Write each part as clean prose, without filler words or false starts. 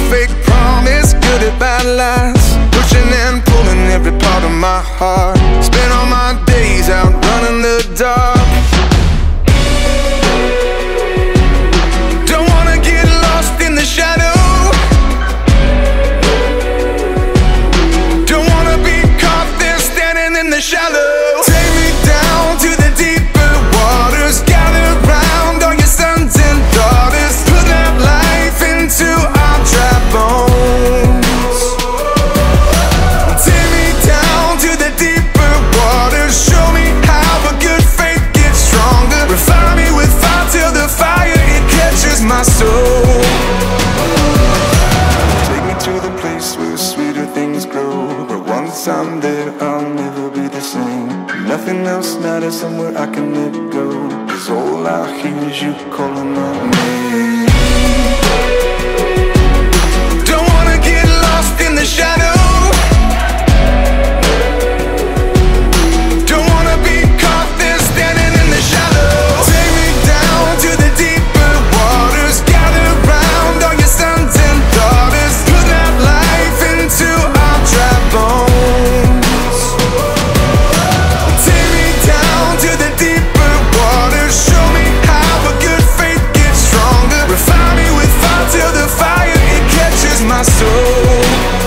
fake promise, good at bad lies, pushing and pulling every part of my heart. Spend all my days out running the dark. Don't wanna get lost in the shadow. Don't wanna be caught there standing in the shallow. Take me down to the deeper waters. Gather round all your sons and daughters. Put that life into our dry bones. Take me down to the deeper waters. Show me how a good faith gets stronger. Refine me with fire till the fire, it catches my soul. Take me to the place where sweeter things grow. But once I'm there, I'll never be the same. Nothing else matters, somewhere I can let go. 'Cause all I hear is you calling my name. Don't wanna get lost in the shadow. Don't wanna be caught there standing in the shallow. Take me down to the deeper waters. Gather round all your sons and daughters. Put that life into our dry bones. Take me down to the deeper waters. Show me how a good faith gets stronger. Refine me with fire till the fire, it catches my soul.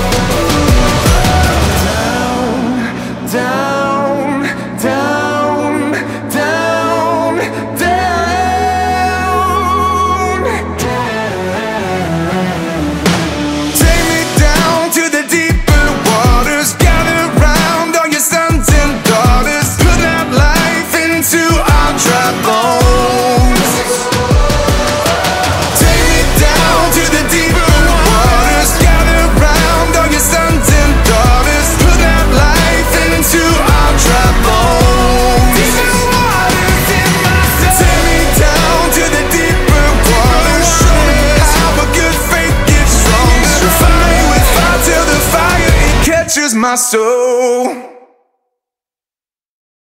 Down, down, down, down, down. Take me down to the deeper waters. Gather round all your sons and daughters. Put that life into our dry bones. Take me down to the deeper waters. Gather round all your sons and daughters. Put that life into our dry bones. Take me down to the deeper waters. Show me how a good faith gets stronger. Refine me with fire till the fire, it catches my soul.